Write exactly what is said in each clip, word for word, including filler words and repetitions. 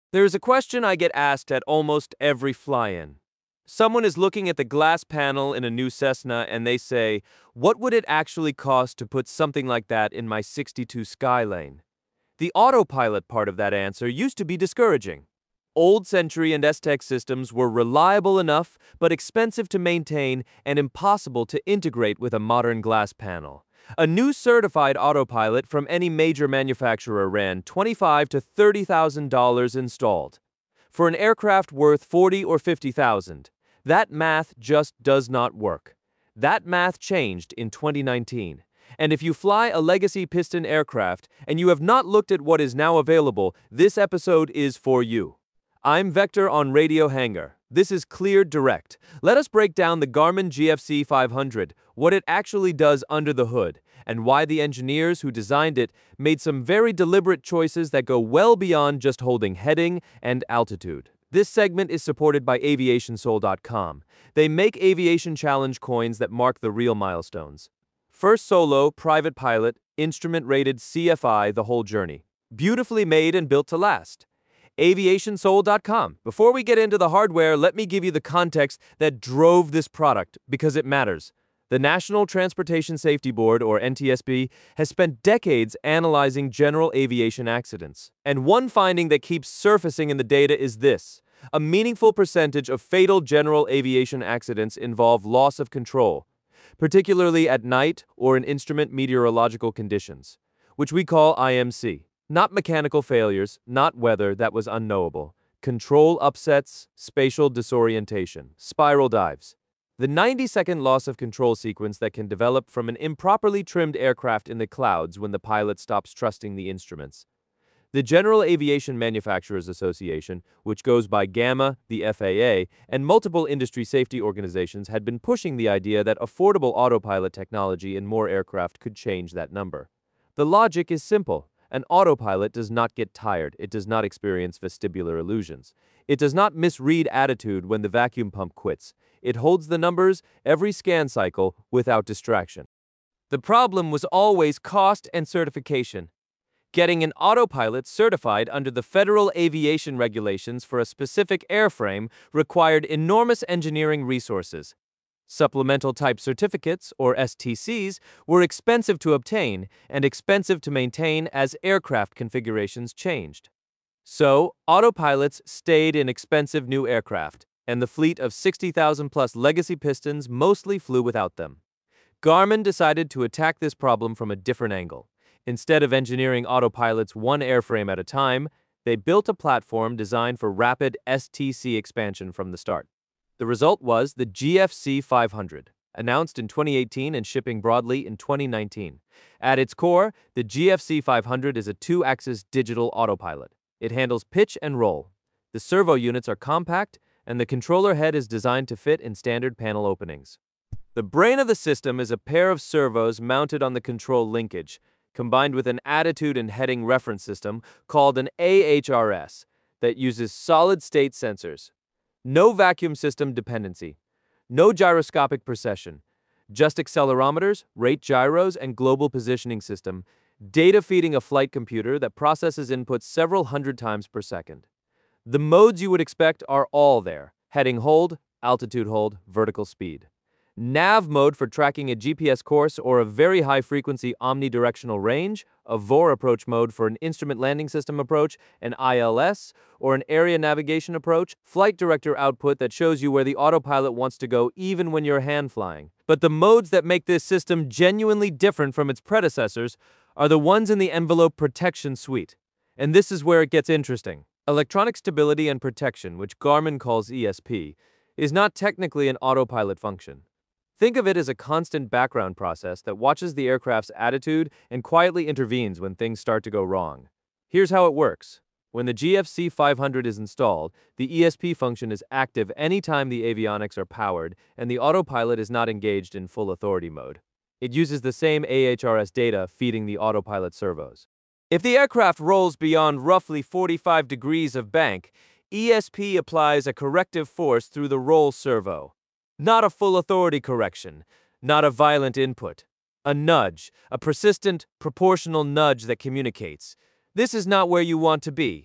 There's a question I get asked at almost every fly-in. Someone is looking at the glass panel in a new Cessna and they say, what would it actually cost to put something like that in my sixty-two Skylane? The autopilot part of that answer used to be discouraging. Old Century and S-Tech systems were reliable enough, but expensive to maintain and impossible to integrate with a modern glass panel. A new certified autopilot from any major manufacturer ran twenty-five thousand to thirty thousand dollars installed. For an aircraft worth forty thousand or fifty thousand dollars, that math just does not work. That math changed in twenty nineteen. And if you fly a legacy piston aircraft and you have not looked at what is now available, this episode is for you. I'm Vector on Radio Hangar. This is Cleared Direct. Let us break down the Garmin G F C five hundred, what it actually does under the hood, and why the engineers who designed it made some very deliberate choices that go well beyond just holding heading and altitude. This segment is supported by aviation soul dot com. They make aviation challenge coins that mark the real milestones. First solo, private pilot, instrument-rated C F I the whole journey. Beautifully made and built to last. aviation soul dot com. Before we get into the hardware, let me give you the context that drove this product, because it matters. The National Transportation Safety Board, or N T S B, has spent decades analyzing general aviation accidents. And one finding that keeps surfacing in the data is this: a meaningful percentage of fatal general aviation accidents involve loss of control, particularly at night or in instrument meteorological conditions, which we call I M C. Not mechanical failures, not weather that was unknowable. Control upsets, spatial disorientation, spiral dives. The ninety-second loss of control sequence that can develop from an improperly trimmed aircraft in the clouds when the pilot stops trusting the instruments. The General Aviation Manufacturers Association, which goes by GAMA, the F A A, and multiple industry safety organizations had been pushing the idea that affordable autopilot technology in more aircraft could change that number. The logic is simple. An autopilot does not get tired. It does not experience vestibular illusions. It does not misread attitude when the vacuum pump quits. It holds the numbers every scan cycle without distraction. The problem was always cost and certification. Getting an autopilot certified under the federal aviation regulations for a specific airframe required enormous engineering resources. Supplemental type certificates, or S T Cs, were expensive to obtain and expensive to maintain as aircraft configurations changed. So, autopilots stayed in expensive new aircraft, and the fleet of sixty thousand plus legacy pistons mostly flew without them. Garmin decided to attack this problem from a different angle. Instead of engineering autopilots one airframe at a time, they built a platform designed for rapid S T C expansion from the start. The result was the G F C five hundred, announced in twenty eighteen and shipping broadly in twenty nineteen. At its core, the G F C five hundred is a two-axis digital autopilot. It handles pitch and roll. The servo units are compact, and the controller head is designed to fit in standard panel openings. The brain of the system is a pair of servos mounted on the control linkage, combined with an attitude and heading reference system called an A H R S that uses solid-state sensors. No vacuum system dependency. No gyroscopic precession. Just accelerometers, rate gyros, and global positioning system, data feeding a flight computer that processes inputs several hundred times per second. The modes you would expect are all there: heading hold, altitude hold, vertical speed. Nav mode for tracking a G P S course or a very high-frequency omnidirectional range, a V O R approach mode for an instrument landing system approach, an I L S, or an area navigation approach, flight director output that shows you where the autopilot wants to go even when you're hand flying. But the modes that make this system genuinely different from its predecessors are the ones in the envelope protection suite. And this is where it gets interesting. Electronic stability and protection, which Garmin calls E S P, is not technically an autopilot function. Think of it as a constant background process that watches the aircraft's attitude and quietly intervenes when things start to go wrong. Here's how it works. When the G F C five hundred is installed, the E S P function is active anytime the avionics are powered and the autopilot is not engaged in full authority mode. It uses the same A H R S data feeding the autopilot servos. If the aircraft rolls beyond roughly forty-five degrees of bank, E S P applies a corrective force through the roll servo. Not a full authority correction, not a violent input. A nudge, a persistent, proportional nudge that communicates. This is not where you want to be.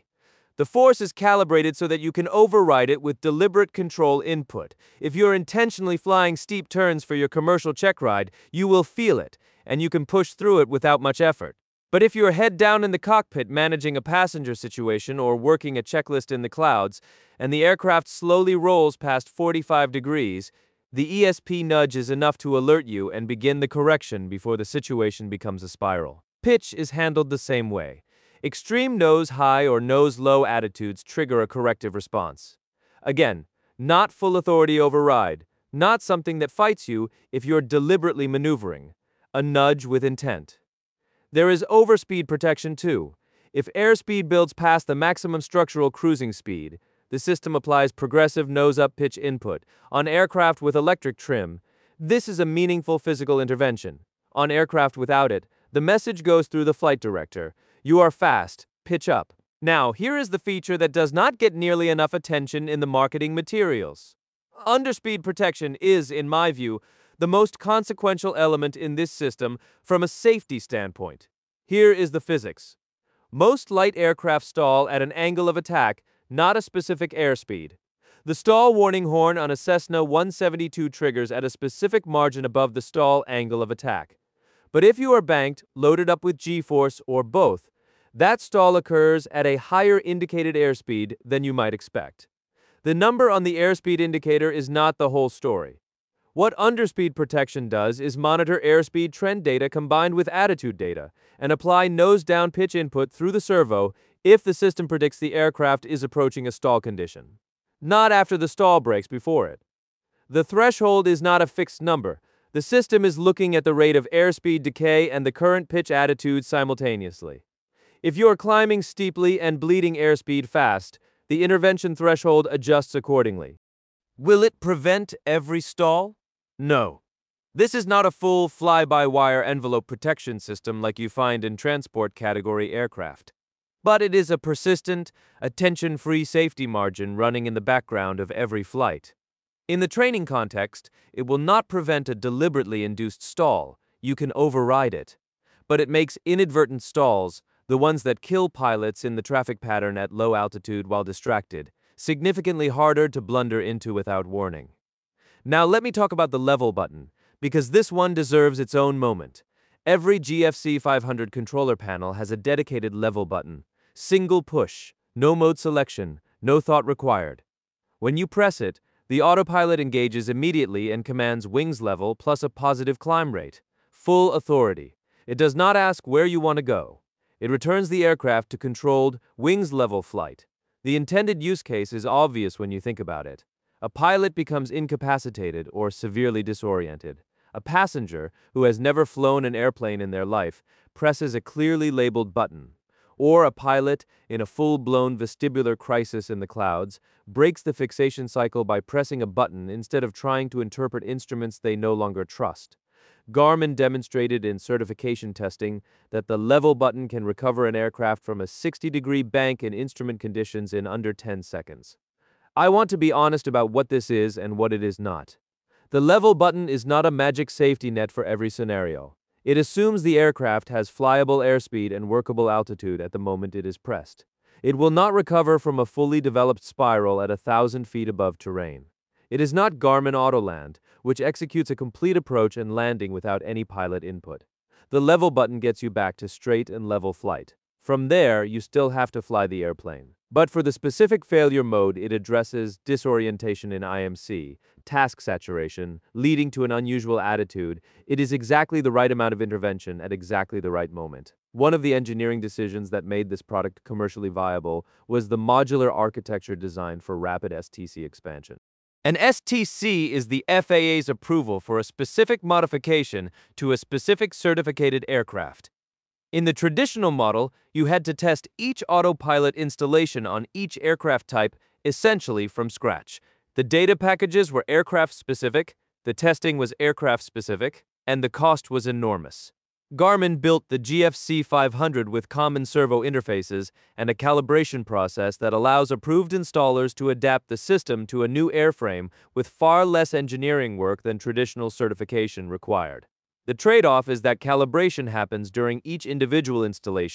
The force is calibrated so that you can override it with deliberate control input. If you're intentionally flying steep turns for your commercial check ride, you will feel it, and you can push through it without much effort. But if you're head down in the cockpit managing a passenger situation or working a checklist in the clouds, and the aircraft slowly rolls past forty-five degrees, the E S P nudge is enough to alert you and begin the correction before the situation becomes a spiral. Pitch is handled the same way. Extreme nose-high or nose-low attitudes trigger a corrective response. Again, not full authority override, not something that fights you if you're deliberately maneuvering. A nudge with intent. There is overspeed protection too. If airspeed builds past the maximum structural cruising speed, the system applies progressive nose-up pitch input. On aircraft with electric trim, this is a meaningful physical intervention. On aircraft without it, the message goes through the flight director. You are fast, pitch up. Now, here is the feature that does not get nearly enough attention in the marketing materials. Underspeed protection is, in my view, the most consequential element in this system from a safety standpoint. Here is the physics. Most light aircraft stall at an angle of attack, not a specific airspeed. The stall warning horn on a Cessna one seventy-two triggers at a specific margin above the stall angle of attack. But if you are banked, loaded up with G-force, or both, that stall occurs at a higher indicated airspeed than you might expect. The number on the airspeed indicator is not the whole story. What underspeed protection does is monitor airspeed trend data combined with attitude data and apply nose-down pitch input through the servo if the system predicts the aircraft is approaching a stall condition. Not after the stall breaks before it. The threshold is not a fixed number. The system is looking at the rate of airspeed decay and the current pitch attitude simultaneously. If you are climbing steeply and bleeding airspeed fast, the intervention threshold adjusts accordingly. Will it prevent every stall? No. This is not a full fly-by-wire envelope protection system like you find in transport category aircraft. But it is a persistent, attention-free safety margin running in the background of every flight. In the training context, it will not prevent a deliberately induced stall. You can override it. But it makes inadvertent stalls, the ones that kill pilots in the traffic pattern at low altitude while distracted, significantly harder to blunder into without warning. Now let me talk about the level button, because this one deserves its own moment. Every G F C five hundred controller panel has a dedicated level button. Single push, no mode selection, no thought required. When you press it, the autopilot engages immediately and commands wings level plus a positive climb rate. Full authority. It does not ask where you want to go. It returns the aircraft to controlled, wings level flight. The intended use case is obvious when you think about it. A pilot becomes incapacitated or severely disoriented. A passenger, who has never flown an airplane in their life, presses a clearly labeled button. Or a pilot, in a full-blown vestibular crisis in the clouds, breaks the fixation cycle by pressing a button instead of trying to interpret instruments they no longer trust. Garmin demonstrated in certification testing that the level button can recover an aircraft from a sixty degree bank in instrument conditions in under ten seconds. I want to be honest about what this is and what it is not. The level button is not a magic safety net for every scenario. It assumes the aircraft has flyable airspeed and workable altitude at the moment it is pressed. It will not recover from a fully developed spiral at a thousand feet above terrain. It is not Garmin Autoland, which executes a complete approach and landing without any pilot input. The level button gets you back to straight and level flight. From there, you still have to fly the airplane. But for the specific failure mode, it addresses disorientation in I M C, task saturation, leading to an unusual attitude. It is exactly the right amount of intervention at exactly the right moment. One of the engineering decisions that made this product commercially viable was the modular architecture designed for rapid S T C expansion. An S T C is the F A A's approval for a specific modification to a specific certificated aircraft. In the traditional model, you had to test each autopilot installation on each aircraft type essentially from scratch. The data packages were aircraft-specific, the testing was aircraft-specific, and the cost was enormous. Garmin built the G F C five hundred with common servo interfaces and a calibration process that allows approved installers to adapt the system to a new airframe with far less engineering work than traditional certification required. The trade-off is that calibration happens during each individual installation,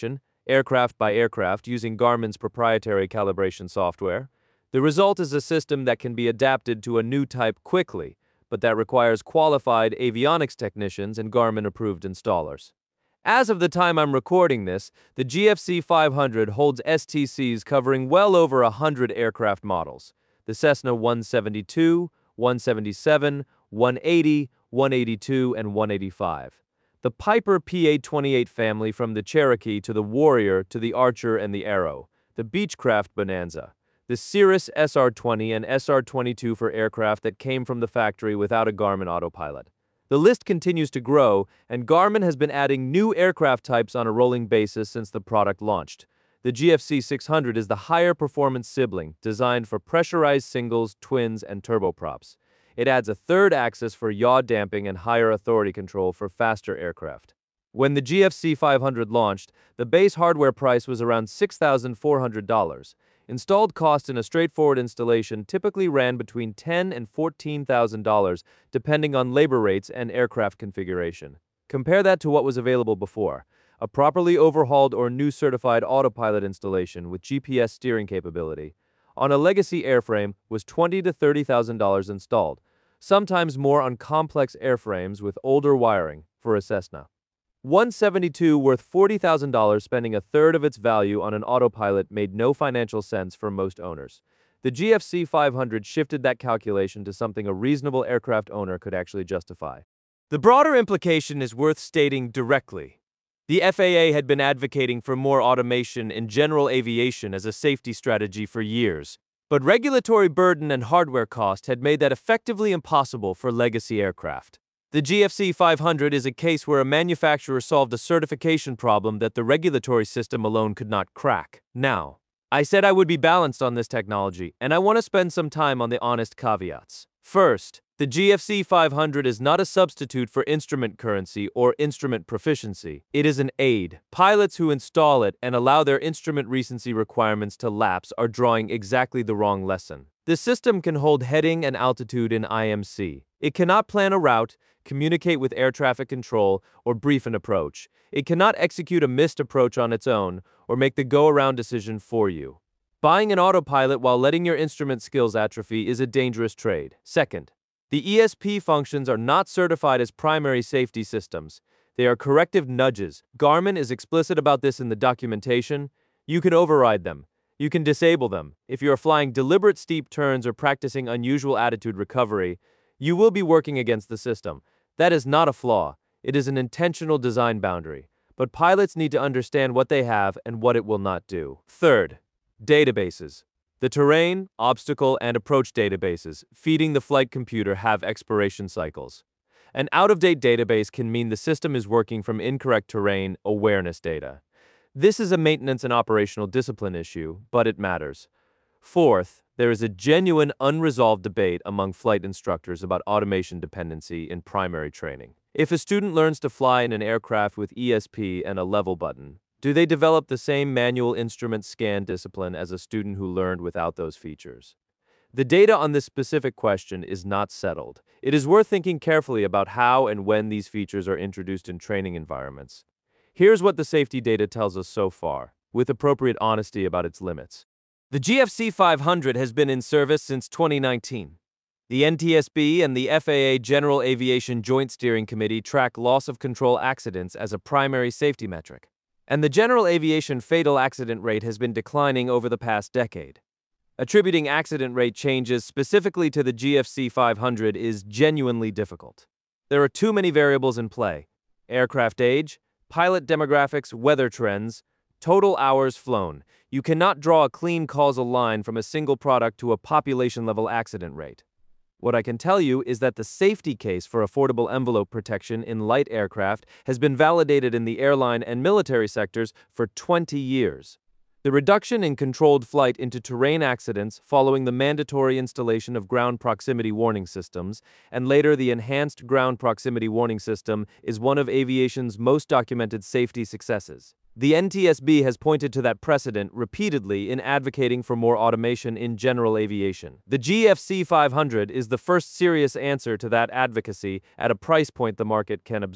aircraft by aircraft, using Garmin's proprietary calibration software. The result is a system that can be adapted to a new type quickly, but that requires qualified avionics technicians and Garmin-approved installers. As of the time I'm recording this, the G F C five hundred holds S T Cs covering well over one hundred aircraft models: the Cessna one seventy-two, one seventy-seven, one eighty, one eighty-two, and one eighty-five. The Piper P A twenty-eight family, from the Cherokee to the Warrior to the Archer and the Arrow, the Beechcraft Bonanza, the Cirrus S R twenty and S R twenty-two for aircraft that came from the factory without a Garmin autopilot. The list continues to grow, and Garmin has been adding new aircraft types on a rolling basis since the product launched. The G F C six hundred is the higher performance sibling, designed for pressurized singles, twins, and turboprops. It adds a third axis for yaw damping and higher authority control for faster aircraft. When the G F C five hundred launched, the base hardware price was around six thousand four hundred dollars. Installed cost in a straightforward installation typically ran between ten thousand dollars and fourteen thousand dollars, depending on labor rates and aircraft configuration. Compare that to what was available before: a properly overhauled or new certified autopilot installation with G P S steering capability on a legacy airframe was twenty thousand to thirty thousand dollars installed, sometimes more on complex airframes with older wiring for a Cessna. one seventy-two, worth forty thousand dollars, spending a third of its value on an autopilot, made no financial sense for most owners. The G F C five hundred shifted that calculation to something a reasonable aircraft owner could actually justify. The broader implication is worth stating directly. The F A A had been advocating for more automation in general aviation as a safety strategy for years, but regulatory burden and hardware cost had made that effectively impossible for legacy aircraft. The G F C five hundred is a case where a manufacturer solved a certification problem that the regulatory system alone could not crack. Now, I said I would be balanced on this technology, and I want to spend some time on the honest caveats. First, the G F C five hundred is not a substitute for instrument currency or instrument proficiency. It is an aid. Pilots who install it and allow their instrument recency requirements to lapse are drawing exactly the wrong lesson. The system can hold heading and altitude in I M C. It cannot plan a route, communicate with air traffic control, or brief an approach. It cannot execute a missed approach on its own or make the go-around decision for you. Buying an autopilot while letting your instrument skills atrophy is a dangerous trade. Second, the E S P functions are not certified as primary safety systems. They are corrective nudges. Garmin is explicit about this in the documentation. You can override them. You can disable them. If you are flying deliberate steep turns or practicing unusual attitude recovery, you will be working against the system. That is not a flaw. It is an intentional design boundary. But pilots need to understand what they have and what it will not do. Third, databases. The terrain, obstacle, and approach databases feeding the flight computer have expiration cycles. An out-of-date database can mean the system is working from incorrect terrain awareness data. This is a maintenance and operational discipline issue, but it matters. Fourth, there is a genuine unresolved debate among flight instructors about automation dependency in primary training. If a student learns to fly in an aircraft with E S P and a level button, do they develop the same manual instrument scan discipline as a student who learned without those features? The data on this specific question is not settled. It is worth thinking carefully about how and when these features are introduced in training environments. Here's what the safety data tells us so far, with appropriate honesty about its limits. The G F C five hundred has been in service since twenty nineteen. The N T S B and the F A A General Aviation Joint Steering Committee track loss of control accidents as a primary safety metric, and the general aviation fatal accident rate has been declining over the past decade. Attributing accident rate changes specifically to the G F C five hundred is genuinely difficult. There are too many variables in play: aircraft age, pilot demographics, weather trends, total hours flown. You cannot draw a clean causal line from a single product to a population-level accident rate. What I can tell you is that the safety case for affordable envelope protection in light aircraft has been validated in the airline and military sectors for twenty years. The reduction in controlled flight into terrain accidents following the mandatory installation of ground proximity warning systems, and later the enhanced ground proximity warning system, is one of aviation's most documented safety successes. The N T S B has pointed to that precedent repeatedly in advocating for more automation in general aviation. The G F C five hundred is the first serious answer to that advocacy at a price point the market can absorb.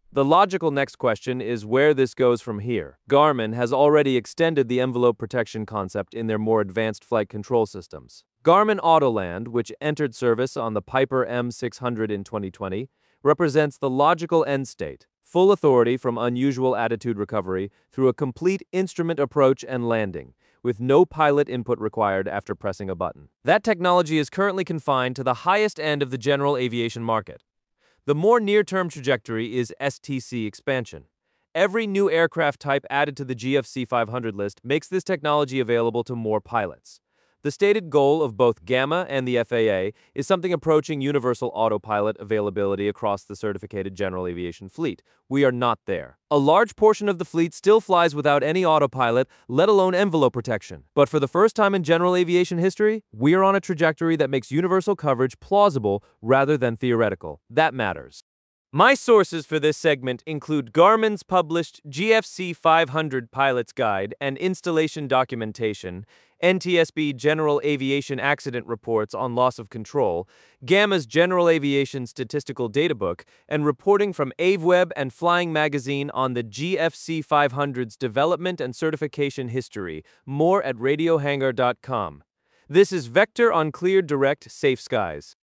The logical next question is where this goes from here. Garmin has already extended the envelope protection concept in their more advanced flight control systems. Garmin Autoland, which entered service on the Piper M six hundred in twenty twenty, represents the logical end state, full authority from unusual attitude recovery through a complete instrument approach and landing, with no pilot input required after pressing a button. That technology is currently confined to the highest end of the general aviation market. The more near-term trajectory is S T C expansion. Every new aircraft type added to the G F C five hundred list makes this technology available to more pilots. The stated goal of both Gamma and the F A A is something approaching universal autopilot availability across the certificated general aviation fleet. We are not there. A large portion of the fleet still flies without any autopilot, let alone envelope protection. But for the first time in general aviation history, we are on a trajectory that makes universal coverage plausible rather than theoretical. That matters. My sources for this segment include Garmin's published G F C five hundred Pilot's Guide and Installation Documentation, N T S B General Aviation Accident Reports on Loss of Control, Gamma's General Aviation Statistical Databook, and reporting from AveWeb and Flying Magazine on the G F C five hundred's development and certification history. More at radio hangar dot com. This is Vector on Clear Direct Safe Skies.